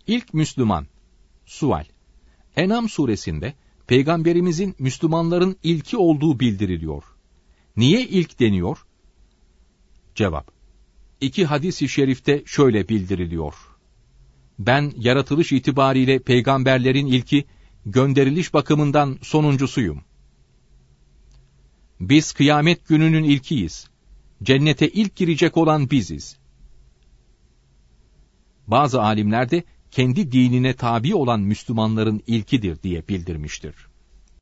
İlk Müslüman. Sual. En'am suresinde Peygamberimizin Müslümanların ilki olduğu bildiriliyor. Niye ilk deniyor? Cevap. 2 hadis-i şerifte şöyle bildiriliyor. Ben yaratılış itibariyle peygamberlerin ilki, gönderiliş bakımından sonuncusuyum. Biz kıyamet gününün ilkiyiz. Cennete ilk girecek olan biziz. Bazı alimler de kendi dinine tabi olan Müslümanların ilkidir diye bildirmiştir.